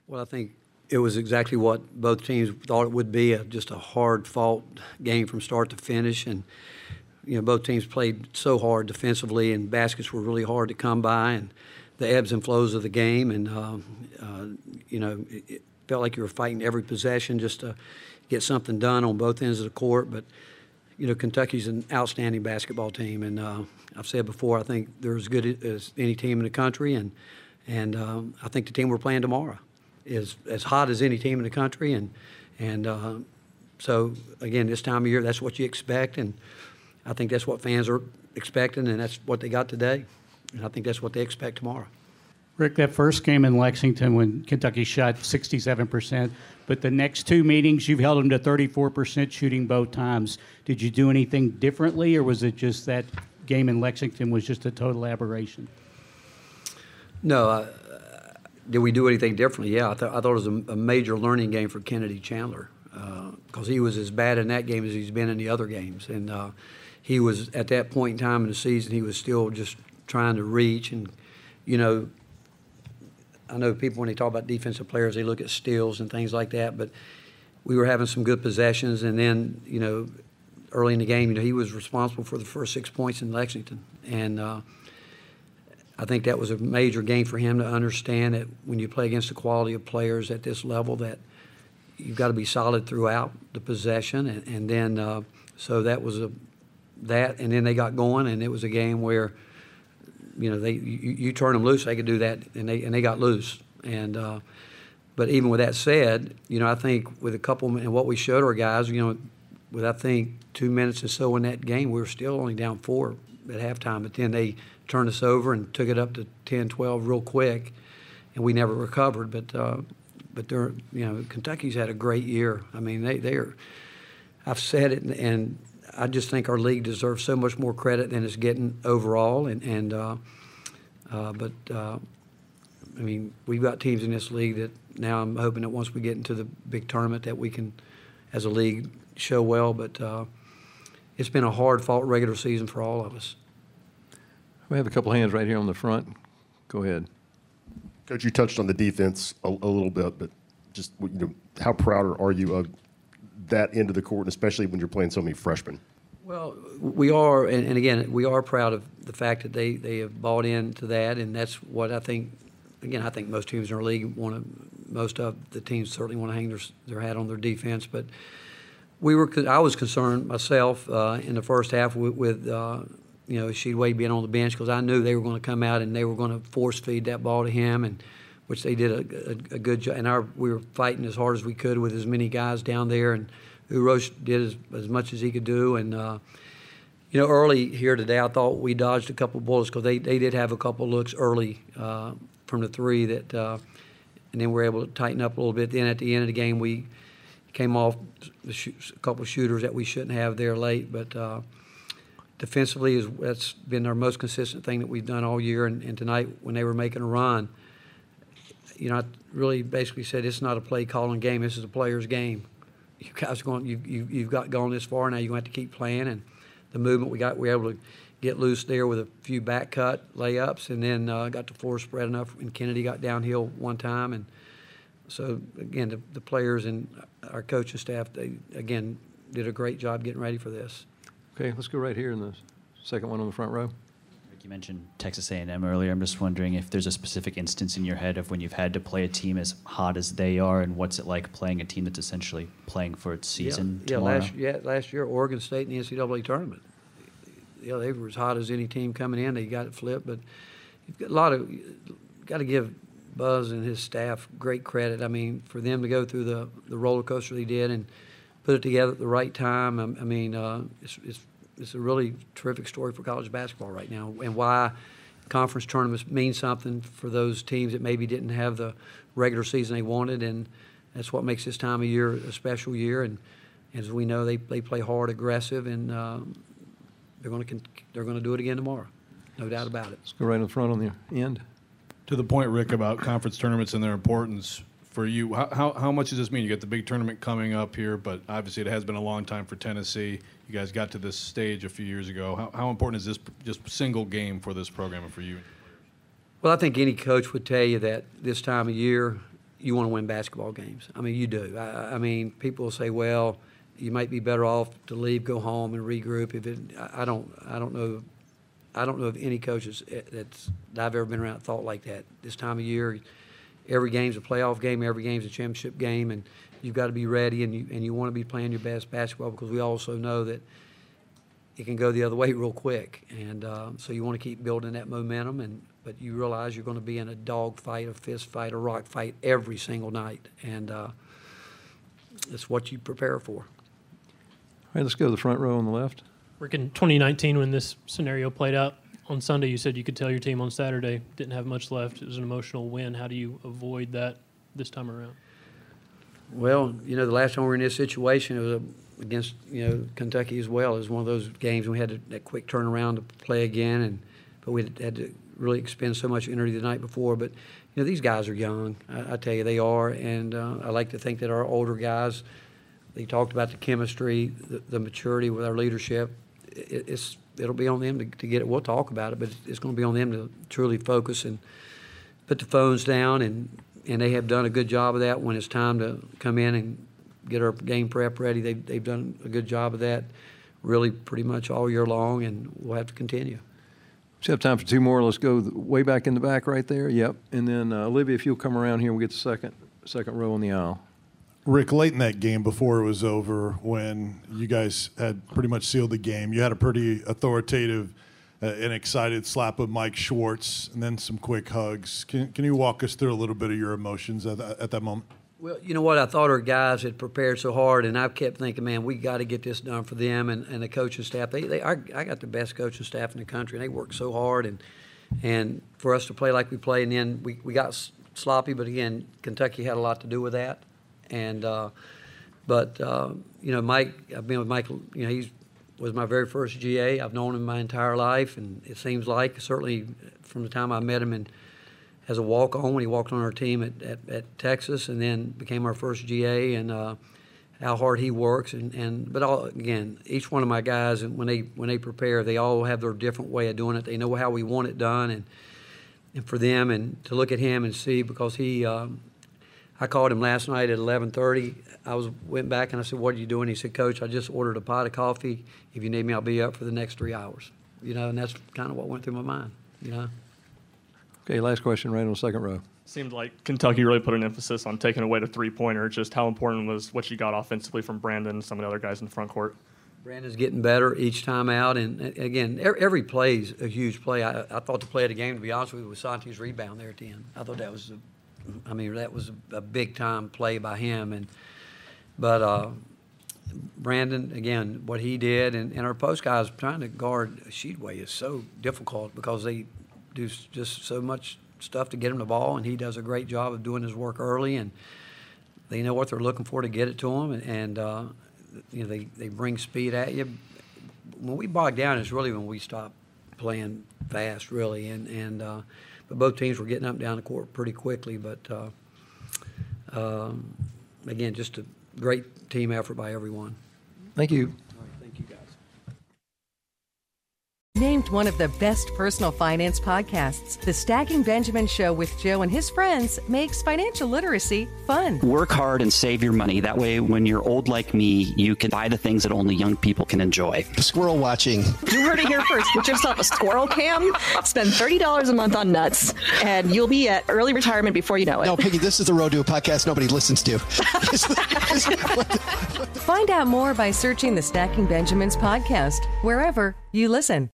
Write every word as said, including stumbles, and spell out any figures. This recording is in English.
Well, I think it was exactly what both teams thought it would be, a, just a hard-fought game from start to finish. And, you know, both teams played so hard defensively, and baskets were really hard to come by, and the ebbs and flows of the game. And, uh, uh, you know, it, it felt like you were fighting every possession just to get something done on both ends of the court. But, you know, Kentucky's an outstanding basketball team. And uh, I've said before, I think they're as good as any team in the country. And, and um, I think the team we're playing tomorrow is as hot as any team in the country, and and uh, so again, this time of year, that's what you expect, and I think that's what fans are expecting, and that's what they got today, and I think that's what they expect tomorrow. Rick, that first game in Lexington when Kentucky shot sixty-seven percent, but the next two meetings you've held them to thirty-four percent shooting both times. Did you do anything differently, or was it just that game in Lexington was just a total aberration? No, I, did we do anything differently? Yeah, I, th- I thought it was a, a major learning game for Kennedy Chandler because uh, he was as bad in that game as he's been in the other games. And uh, he was, at that point in time in the season, he was still just trying to reach. And, you know, I know people, when they talk about defensive players, they look at steals and things like that. But we were having some good possessions. And then, you know, early in the game, you know, he was responsible for the first six points in Lexington. And uh, I think that was a major game for him to understand that when you play against the quality of players at this level, that you've got to be solid throughout the possession. And, and then, uh, so that was a that, and then they got going, and it was a game where, you know, they you, you turn them loose, they could do that, and they and they got loose. And uh, but even with that said, you know, I think with a couple and what we showed our guys, you know, with I think two minutes or so in that game, we were still only down four at halftime, but then they turned us over and took it up to ten, twelve real quick, and we never recovered. But uh, but they're, you know, Kentucky's had a great year. I mean, they they're. I've said it, and, and I just think our league deserves so much more credit than it's getting overall. And and uh, uh, but uh, I mean, we've got teams in this league that now I'm hoping that once we get into the big tournament that we can, as a league, show well. But uh, it's been a hard-fought regular season for all of us. We have a couple hands right here on the front. Go ahead. Coach, you touched on the defense a, a little bit, but just, you know, how proud are you of that end of the court, and especially when you're playing so many freshmen? Well, we are, and, and again, we are proud of the fact that they, they have bought into that, and that's what I think. Again, I think most teams in our league want to. Most of the teams certainly want to hang their their hat on their defense, but we were. I was concerned myself uh, in the first half with. with uh, you know, Sheed Wade being on the bench, because I knew they were going to come out and they were going to force feed that ball to him, and which they did a, a, a good job. And our, we were fighting as hard as we could with as many guys down there, and Urosh did as, as much as he could do. And, uh, you know, early here today, I thought we dodged a couple bullets because they, they did have a couple looks early uh, from the three that, uh, and then we were able to tighten up a little bit. Then at the end of the game, we came off a, sh- a couple shooters that we shouldn't have there late, but uh, defensively, is that's been our most consistent thing that we've done all year. And, and tonight, when they were making a run, you know, I really basically said it's not a play calling game. This is a player's game. You guys are going. You, you you've got gone this far. Now you're going to have to keep playing. And the movement we got, we were able to get loose there with a few back cut layups, and then uh, got the floor spread enough. And Kennedy got downhill one time. And so again, the, the players and our coaching staff, they again did a great job getting ready for this. Okay, let's go right here in the second one on the front row. Rick, you mentioned Texas A and M earlier. I'm just wondering if there's a specific instance in your head of when you've had to play a team as hot as they are, and what's it like playing a team that's essentially playing for its season yeah, tomorrow? Yeah, last, yeah, last year, Oregon State in the N C double A tournament. Yeah, they were as hot as any team coming in. They got it flipped, but you've got a lot of got to give Buzz and his staff great credit. I mean, for them to go through the, the roller coaster they did and put it together at the right time. I, I mean, uh, it's, it's it's a really terrific story for college basketball right now, and why conference tournaments mean something for those teams that maybe didn't have the regular season they wanted, and that's what makes this time of year a special year. And as we know, they they play hard, aggressive, and um, they're going to they're going to do it again tomorrow, no doubt about it. Let's go right in the front on the end. To the point, Rick, about conference tournaments and their importance for you, how, how how much does this mean? You got the big tournament coming up here, but obviously it has been a long time for Tennessee. You guys got to this stage a few years ago. How, how important is this just single game for this program and for you? Well, I think any coach would tell you that this time of year, you want to win basketball games. I mean, you do. I, I mean, people will say, well, you might be better off to leave, go home, and regroup. If it, I, I don't, I don't know, I don't know of any coaches that's that I've ever been around that thought like that. This time of year, every game's a playoff game, every game's a championship game, and you've got to be ready, and you and you want to be playing your best basketball, because we also know that it can go the other way real quick, and uh, so you want to keep building that momentum. And but you realize you're going to be in a dog fight, a fist fight, a rock fight every single night, and uh, it's what you prepare for. All right, let's go to the front row on the left. Rick, in twenty nineteen, when this scenario played out on Sunday, you said you could tell your team on Saturday didn't have much left. It was an emotional win. How do you avoid that this time around? Well, you know, the last time we were in this situation, it was a, against, you know, Kentucky as well. It was one of those games we had to, that quick turnaround to play again, and but we had to really expend so much energy the night before. But, you know, these guys are young. I, I tell you, they are, and uh, I like to think that our older guys, they talked about the chemistry, the, the maturity with our leadership. It, it's it'll be on them to, to get it. We'll talk about it, but it's going to be on them to truly focus and put the phones down, and and they have done a good job of that when it's time to come in and get our game prep ready. They've, they've done a good job of that really pretty much all year long, and we'll have to continue. We have time for two more. Let's go way back in the back right there. Yep. And then, uh, Olivia, if you'll come around here, we'll get the second, second row on the aisle. Rick, late in that game, before it was over, when you guys had pretty much sealed the game, you had a pretty authoritative uh, and excited slap of Mike Schwartz and then some quick hugs. Can, can you walk us through a little bit of your emotions at that, at that moment? Well, you know what? I thought our guys had prepared so hard, and I kept thinking, man, we got to get this done for them and, and the coaching staff. They, they, I, I got the best coaching staff in the country, and they work so hard. And and for us to play like we played, and then we, we got sloppy, but again, Kentucky had a lot to do with that. And uh, but uh, you know, Mike, I've been with Mike. You know, he was my very first G A. I've known him my entire life, and it seems like certainly from the time I met him and. As a walk-on when he walked on our team at, at, at Texas, and then became our first G A, and uh, how hard he works. And, and but all, again, each one of my guys, and when they when they prepare, they all have their different way of doing it. They know how we want it done, and and for them, and to look at him and see, because he, um, I called him last night at eleven thirty. I was went back and I said, "What are you doing?" He said, "Coach, I just ordered a pot of coffee. If you need me, I'll be up for the next three hours." You know, and that's kind of what went through my mind. You know. Okay, last question right on the second row. Seemed like Kentucky really put an emphasis on taking away the three-pointer. Just how important was what you got offensively from Brandon and some of the other guys in the front court? Brandon's getting better each time out, and again, every play is a huge play. I, I thought the play of the game, to be honest with you, was Santi's rebound there at the end. I thought that was, a, I mean, that was a big-time play by him. And but uh, Brandon, again, what he did, and, and our post guys trying to guard Sheetway is so difficult because they do just so much stuff to get him the ball, and he does a great job of doing his work early, and they know what they're looking for to get it to him, and, and uh, you know, they, they bring speed at you. When we bog down, it's really when we stop playing fast, really, and, and uh, but both teams were getting up and down the court pretty quickly, but uh, um, again, just a great team effort by everyone. Thank you. All right, thank you, guys. Named one of the best personal finance podcasts, The Stacking Benjamin Show with Joe and his friends makes financial literacy fun. Work hard and save your money. That way, when you're old like me, you can buy the things that only young people can enjoy. Squirrel watching. You heard it here first. Get yourself a squirrel cam. Spend thirty dollars a month on nuts, and you'll be at early retirement before you know it. No, Piggy, this is the road to a podcast nobody listens to. Find out more by searching the Stacking Benjamins podcast, wherever you listen.